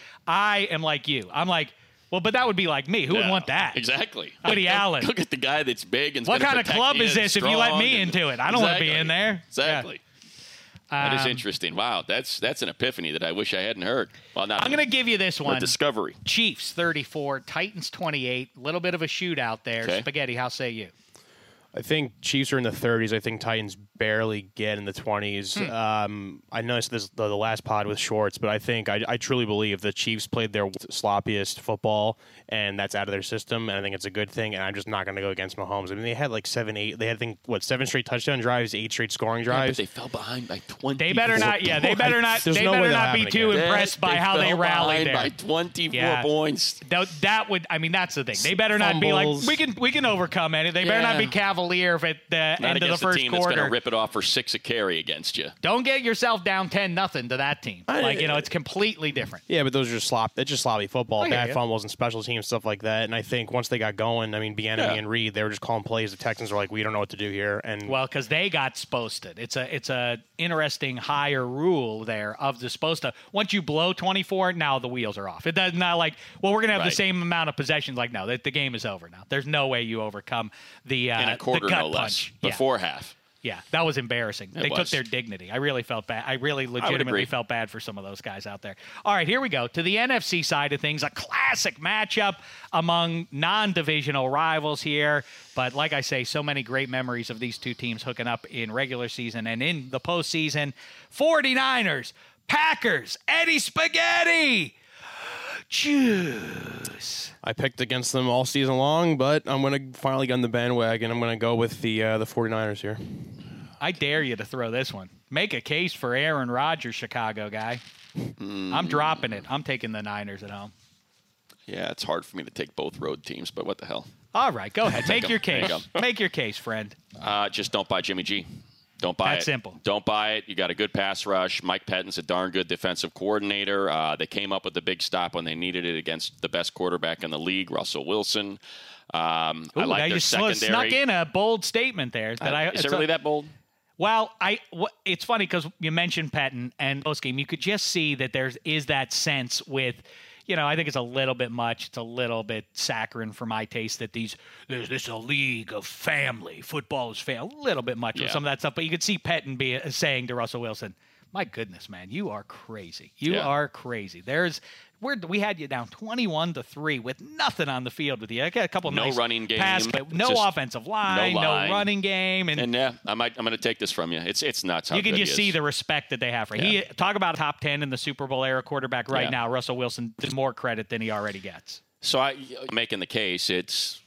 I am like you. I'm like, well, but that would be like me. Who would want that? Exactly. Woody Allen. Look at the guy that's big and what kind of club is this if you let me into it? I don't want to be in there. Exactly. That is interesting. Wow, that's an epiphany that I wish I hadn't heard. Well, not I'm going to give you this one. A discovery. Chiefs 34, Titans 28. A little bit of a shootout there. Okay. Spaghetti, how say you? I think Chiefs are in the 30s. I think Titans barely get in the 20s. I noticed this the last pod with Schwartz, but I think I truly believe the Chiefs played their sloppiest football, and that's out of their system, and I think it's a good thing, and I'm just not going to go against Mahomes. I mean, they had like 7 straight touchdown drives, 8 straight scoring Yeah, but drives. they fell behind by 20. They better not. Yeah, they better not. There's They no way better they'll not be happen too again. impressed by how they fell rallied behind there. by 24 Yeah. points. That would. I mean, that's the thing. They better not be like Fumbles. we can overcome it. They better not Yeah. be cavalier if at the Not end of the against a first team that's going quarter. to rip it off for 6 a carry against you. Don't get yourself down 10-0 to that team. It's completely different. Yeah, but those are just That's just sloppy football, I hear bad you. fumbles and special teams stuff like that. And I think once they got going, I mean, Bieniemy and Reed, they were just calling plays. The Texans were like, we don't know what to do here. And Well, because they got posted. It's a interesting higher rule there of the supposed to. Once you blow 24, now the wheels are off. It does not like, well, we're gonna have the Right. same amount of possessions. Like, no, the game is over now. There's no way you overcome the In a quarter, the gut no less. punch. Before half. Yeah, that was embarrassing. They took was. their dignity. I really felt bad. I really legitimately agree. felt bad for some of those guys out there. All right, here we go. To the NFC side of things, a classic matchup among non-divisional rivals here. But like I say, so many great memories of these two teams hooking up in regular season and in the postseason. 49ers, Packers, Eddie Spaghetti. Juice. I picked against them all season long, but I'm going to finally get on the bandwagon. I'm going to go with the 49ers here. I dare you to throw this one. Make a case for Aaron Rodgers, Chicago guy. I'm dropping it. I'm taking the Niners at home. Yeah, it's hard for me to take both road teams, but what the hell? All right, go ahead. Make 'em. your There you case. Make your case, friend. Just don't buy Jimmy G. Don't buy it. That's simple. Don't buy it. You got a good pass rush. Mike Pettine's a darn good defensive coordinator. They came up with the big stop when they needed it against the best quarterback in the league, Russell Wilson. I like I their just secondary. snuck in a bold statement there. Is it really that bold? Well, it's funny because you mentioned Pettin and post game. You could just see that there is that sense with, I think it's a little bit much. It's a little bit saccharine for my taste that there's a league of family. Football is family. A little bit much with some of that stuff. But you could see Pettin saying to Russell Wilson, my goodness, man, you are crazy. You are crazy. We had you down 21-3 with nothing on the field with you. I got a couple No nice running game. pass, but no Just offensive line, no running game, And yeah, I'm going to take this from you. It's nuts. How you can good just he see is. the respect that they have for him. Yeah. Talk about top 10 in the Super Bowl era quarterback right Yeah. now. Russell Wilson does more credit than he already gets. So I'm making the case. It's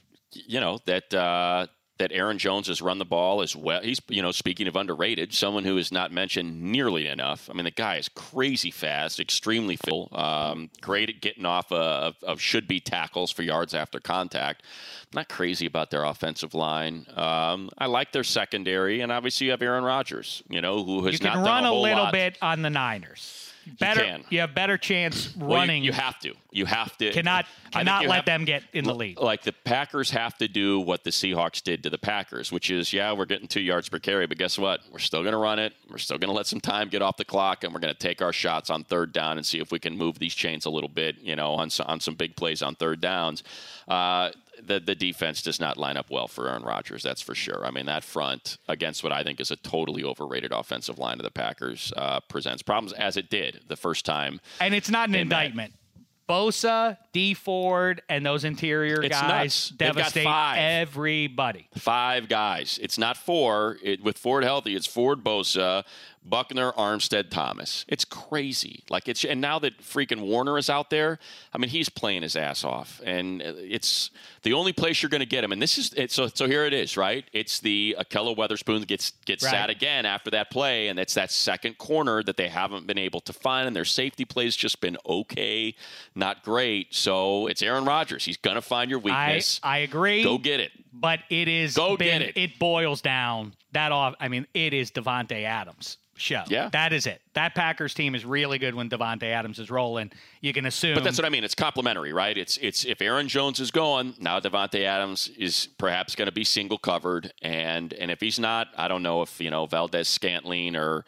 that Aaron Jones has run the ball as well. He's speaking of underrated, someone who is not mentioned nearly enough. I mean, the guy is crazy fast, extremely fit, great at getting off of should be tackles for yards after contact. I'm not crazy about their offensive line. I like their secondary, and obviously you have Aaron Rodgers, who has You not can done run a a whole little lot. bit on the Niners. can. You have better chance Well, running. you have to. You have to. Cannot I think you let have- them get in the lead. Like the Packers have to do what the Seahawks did to the Packers, which is, we're getting 2 yards per carry, but guess what? We're still going to run it. We're still going to let some time get off the clock, and we're going to take our shots on third down and see if we can move these chains a little bit, on some big plays on third downs. The defense does not line up well for Aaron Rodgers, that's for sure. I mean, that front against what I think is a totally overrated offensive line of the Packers presents problems, as it did the first time. And it's not an indictment. Bosa, D Ford, and those interior It's guys nuts. They've got devastate 5. everybody. 5 guys. It's not 4. With Ford healthy, it's Ford, Bosa, Buckner, Armstead, Thomas. It's crazy. And now that freaking Warner is out there, I mean, he's playing his ass off, and it's the only place you're going to get him. And this is it. So here it is, right? It's the Ahkello Weatherspoon gets sat again after that play, and it's that second corner that they haven't been able to find, and their safety play's just been okay, not great. So it's Aaron Rodgers. He's going to find your weakness. I agree. Go get it. But it is get it. It boils down that off. I mean, it is Devontae Adams' show. Yeah. That is it. That Packers team is really good when Devontae Adams is rolling. You can assume. But that's what I mean. It's complementary, right? It's if Aaron Jones is going, now Devontae Adams is perhaps going to be single covered, and if he's not, I don't know if Valdez Scantling or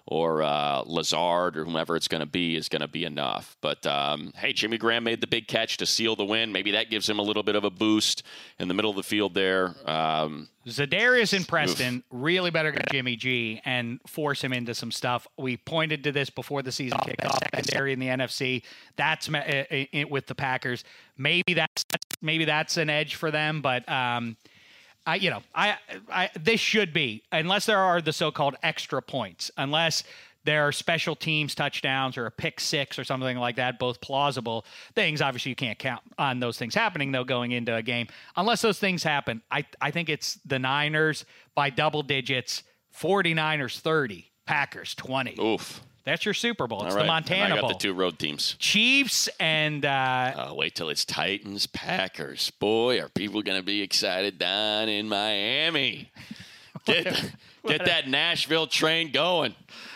Lazard or whomever it's going to be is going to be enough. But, hey, Jimmy Graham made the big catch to seal the win. Maybe that gives him a little bit of a boost in the middle of the field there. Zadarius and Preston really better get Jimmy G and force him into some stuff. We pointed to this before the season kicked off. Secondary in the NFC, that's with the Packers. Maybe that's an edge for them, but this should be, unless there are the so-called extra points, unless there are special teams touchdowns or a pick six or something like that, both plausible things. Obviously, you can't count on those things happening, though, going into a game. Unless those things happen, I think it's the Niners by double digits, 49ers 30, Packers 20. Oof. That's your Super Bowl. It's All right. the Montana I got Bowl. the two road teams. Chiefs and wait till it's Titans, Packers. Boy, are people going to be excited down in Miami. Get that Nashville train going.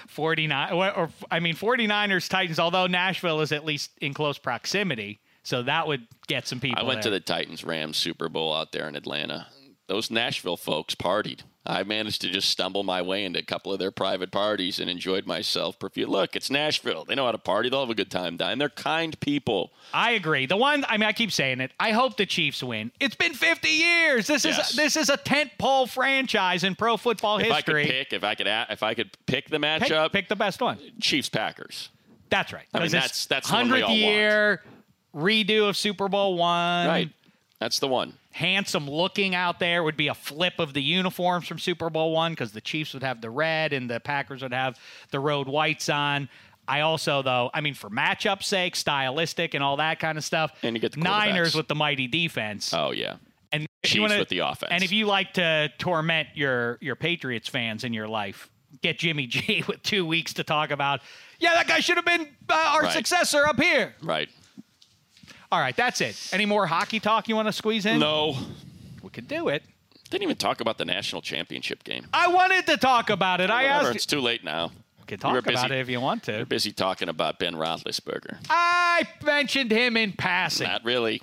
49ers, Titans, although Nashville is at least in close proximity, so that would get some people I went there. to the Titans-Rams Super Bowl out there in Atlanta. Those Nashville folks partied. I managed to just stumble my way into a couple of their private parties and enjoyed myself. Look, it's Nashville. They know how to party. They'll have a good time dying. They're kind people. I agree. I keep saying it. I hope the Chiefs win. It's been 50 years. This is a tentpole franchise in pro football history. If I could pick the matchup, pick the best one. Chiefs Packers. That's right. I mean, that's the one we all 100th year redo of Super Bowl I. Right. That's the one. Handsome looking out there would be a flip of the uniforms from Super Bowl I because the Chiefs would have the red and the Packers would have the road whites on. I also, though, for matchup sake, stylistic and all that kind of stuff, and you get the Niners with the mighty defense. Oh, yeah. And Chiefs with the offense. And if you like to torment your Patriots fans in your life, get Jimmy G with 2 weeks to talk about, that guy should have been our successor up here. Right. All right, that's it. Any more hockey talk you want to squeeze in? No. We could do it. Didn't even talk about the national championship game. I wanted to talk about it. I asked. It's too late now. We can talk about it if you want to. You're busy talking about Ben Roethlisberger. I mentioned him in passing. Not really.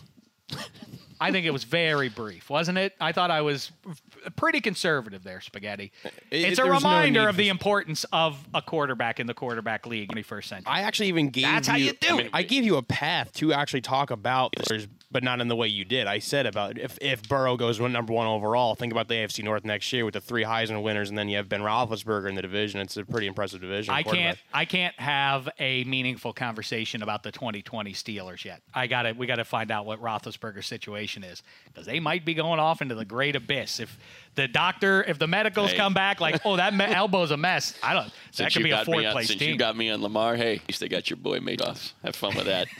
I think it was very brief, wasn't it? I thought I was pretty conservative there, Spaghetti. It's a reminder of the importance of a quarterback in the quarterback league in the 21st century. I actually even gave That's how you do it. I gave you a path to actually talk about this, but not in the way you did. I said about if Burrow goes number one overall, think about the AFC North next year with the 3 Heisman winners, and then you have Ben Roethlisberger in the division. It's a pretty impressive division. I can't have a meaningful conversation about the 2020 Steelers yet. We got to find out what Roethlisberger's situation is, because they might be going off into the great abyss. If the medicals come back like, that elbow's a mess, that could be a fourth place team. Since you got me on Lamar, hey, at least they got your boy made off. Have fun with that.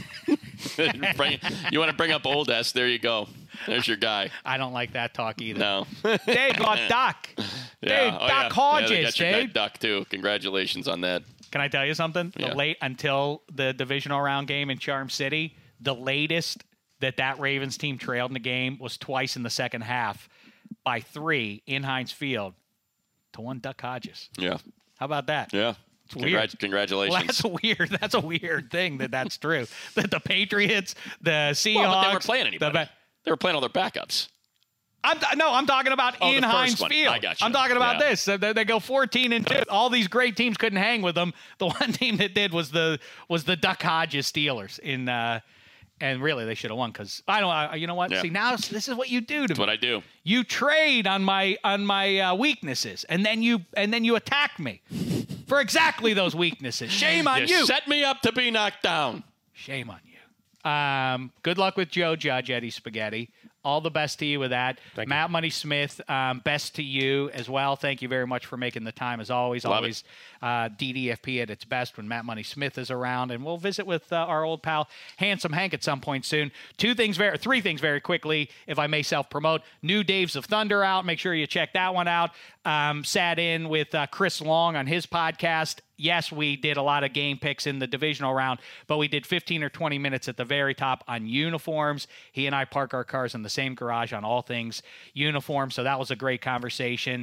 You want to bring up old S? There you go. There's your guy. I don't like that talk either. No. They got Doc. Doc Hodges. They got your guy Doc too. Congratulations on that. Can I tell you something? Yeah. Until the divisional round game in Charm City, the latest that Ravens team trailed in the game was twice in the second half by 3 in Heinz Field to 1 Duck Hodges. Yeah. How about that? Yeah. It's weird. Congratulations. Well, that's a weird thing that's true. That the Patriots, the Seahawks. Well, but they weren't playing anybody. They were playing all their backups. I'm talking about in Heinz Field. I got you. I'm talking about this. They go 14-2. All these great teams couldn't hang with them. The one team that did was the Duck Hodges Steelers and really they should have won because I don't. You know what? Yeah. See, now this is what you do to me. That's what I do. You trade on my weaknesses and then you attack me for exactly those weaknesses. Shame on you. Set me up to be knocked down. Shame on you. Good luck with Joe Judge, Eddie Spaghetti. All the best to you with that. Matt Money Smith, best to you as well. Thank you very much for making the time as always. Love always DDFP at its best when Matt Money Smith is around. And we'll visit with our old pal Handsome Hank at some point soon. 3 things very quickly, if I may self-promote. New Daves of Thunder out. Make sure you check that one out. Sat in with Chris Long on his podcast. Yes, we did a lot of game picks in the divisional round, but we did 15 or 20 minutes at the very top on uniforms. He and I park our cars in the same garage on all things uniform, so that was a great conversation.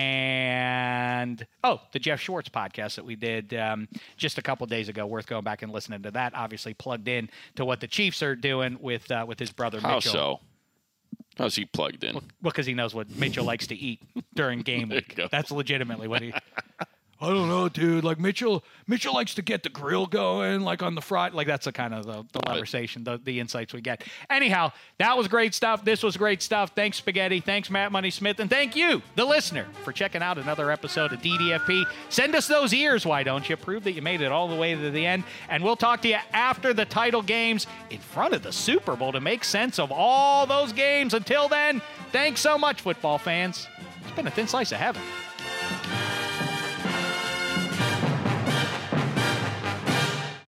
And, the Jeff Schwartz podcast that we did just a couple days ago, worth going back and listening to that, obviously plugged in to what the Chiefs are doing with his brother Mitchell. How so? How's he plugged in? Well, because he knows what Mitchell likes to eat during game week. That's legitimately what he... I don't know, dude. Like Mitchell likes to get the grill going, like on the front. Like that's the kind of the conversation, the insights we get. Anyhow, that was great stuff. This was great stuff. Thanks, Spaghetti. Thanks, Matt Money Smith. And thank you, the listener, for checking out another episode of DDFP. Send us those ears, why don't you? Prove that you made it all the way to the end. And we'll talk to you after the title games in front of the Super Bowl to make sense of all those games. Until then, thanks so much, football fans. It's been a thin slice of heaven.